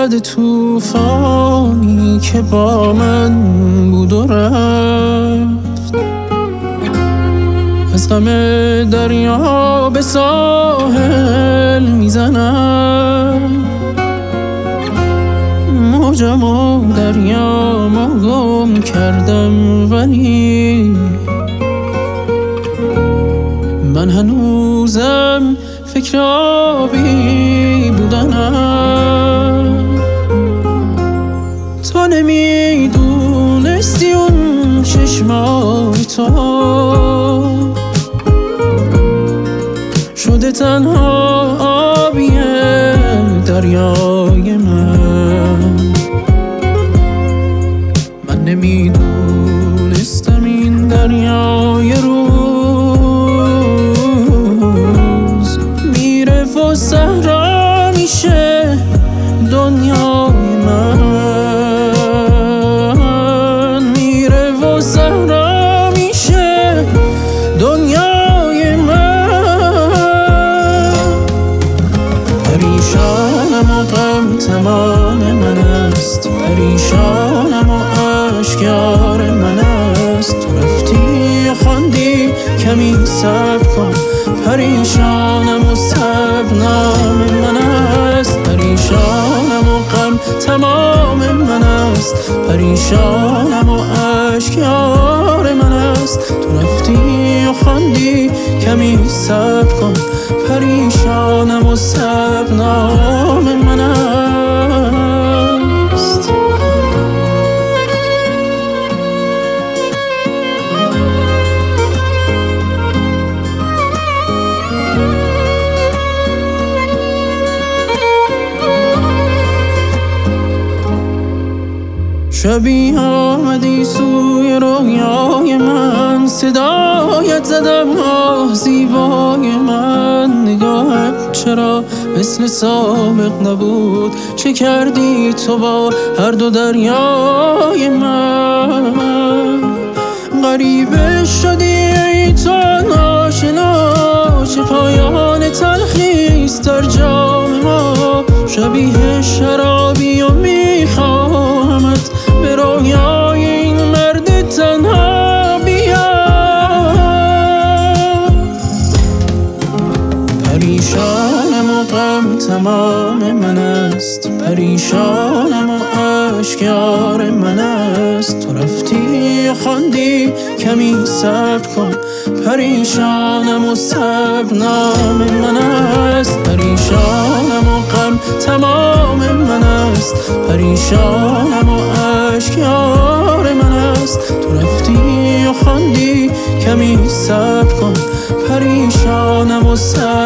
بعد طوفانی که با من بود و رفت، از غم دریا به ساحل میزنم. موجم و دریامو گم کردم، ولی من هنوزم فکر آبی بودنم. تو نمیدونستی اون چشمای تو شده تنها آبی دریای من. من نمیدونستم این دریای روز میره و صحرا میشه دنیای من. میره و صحرا میشه دنیای من. پریشانم و غم تمام من است، پریشانم و اشکار من است. تو رفتی و خواندی کمی صبر کن، پریشانم و شبنام من است. پریشانم و غم تمام من است، پریشانم و اشکار من است. تو رفتی و خواندی کمی صبر کن، پریشانم و شبنام من است. شبی آمدی سوی رویای من، صدایت زدم آه زیبای من. نگاهت چرا مثل سابق نبود؟ چه کردی تو با هر دو دریای من؟ غریبه شدی ای تو ناشنا، چه پایان تلخیست در جام ما. شبیه شرابی و میخواهمت به رویای این مرد تنها بیا. پریشانم و غم تمام من است، پریشانم و اشکار من است. تو رفتی و خواندی کمی صبر کن، پریشانم و شبنام من است. پریشانم و غم تمام من است، پریشانم و اشکار من است. تو رفتی و خواندی کمی صبر کن، پریشانم و